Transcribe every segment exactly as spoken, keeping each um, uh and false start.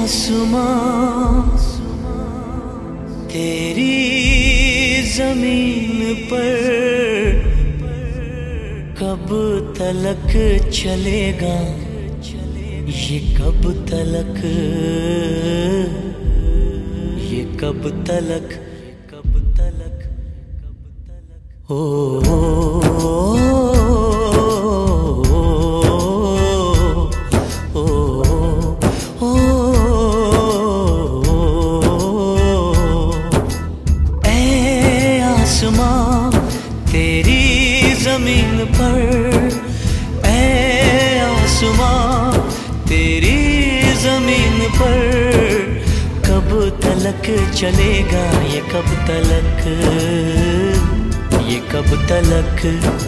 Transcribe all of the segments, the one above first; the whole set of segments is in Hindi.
आसमां तेरी जमीन पर कब तलक चलेगा, ये कब तलक, ये कब तलक, कब तलक, कब तलक। ओ, ओ, ओ, ओ, ऐ आसमां तेरी जमीन पर, ऐ आसमां तेरी जमीन पर कब तलक चलेगा, ये कब तलक, ये कब तलक।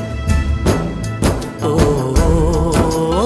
ओ, ओ, ओ,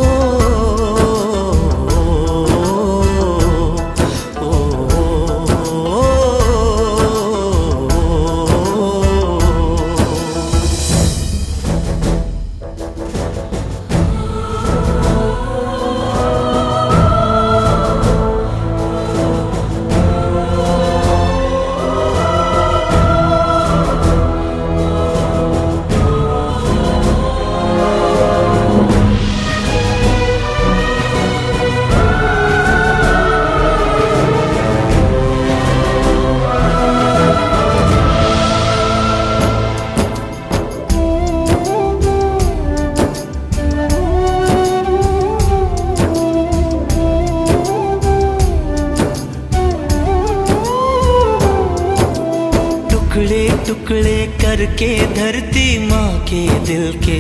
टुकड़े टुकड़े करके धरती माँ के दिल के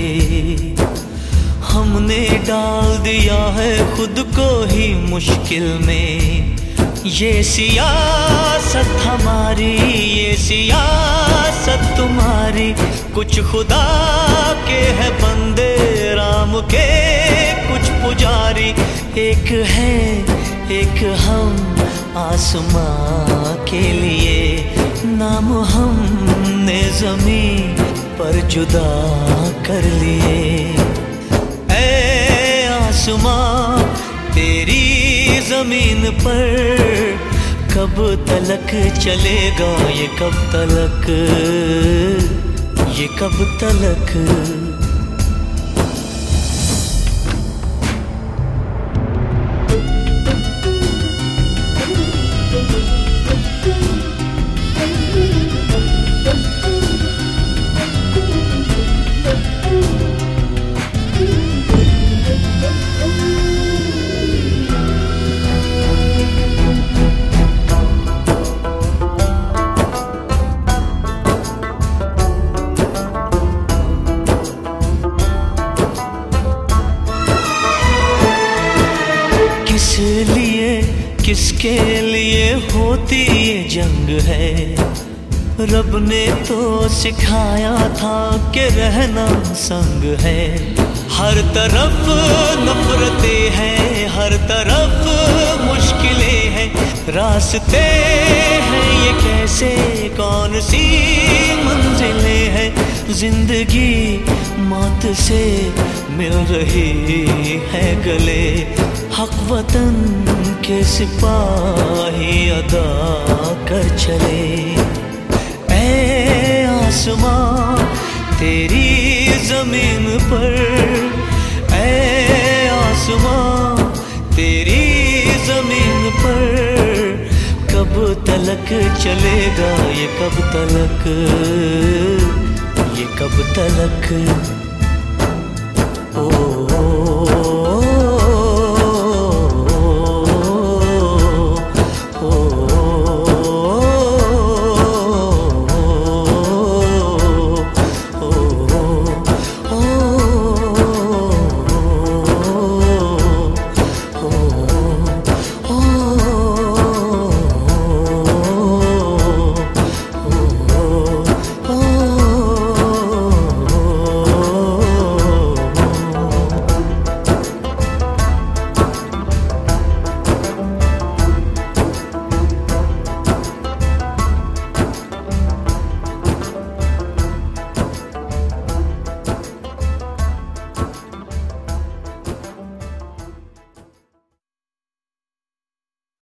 हमने डाल दिया है खुद को ही मुश्किल में। ये सियासत हमारी, ये सियासत तुम्हारी, कुछ खुदा के है बंदे, राम के कुछ पुजारी। एक है एक हम आसमां के लिए, नाम हमने ज़मीन पर जुदा कर लिए। ऐ आसमां तेरी ज़मीन पर कब तलक चलेगा, ये कब तलक, ये कब तलक। किस लिए किसके लिए होती ये जंग है, रब ने तो सिखाया था कि रहना संग है। हर तरफ नफरतें हैं, हर तरफ मुश्किलें हैं, रास्ते हैं ये कैसे, कौन सी मंजिलें हैं। जिंदगी मौत से मिल रही है गले, हक वतन के सिपाही अदा कर चले। ऐ आसमां तेरी जमीन पर, ऐ आसमां तेरी जमीन पर कब तलक चलेगा, ये कब तलक, ये कब तलक।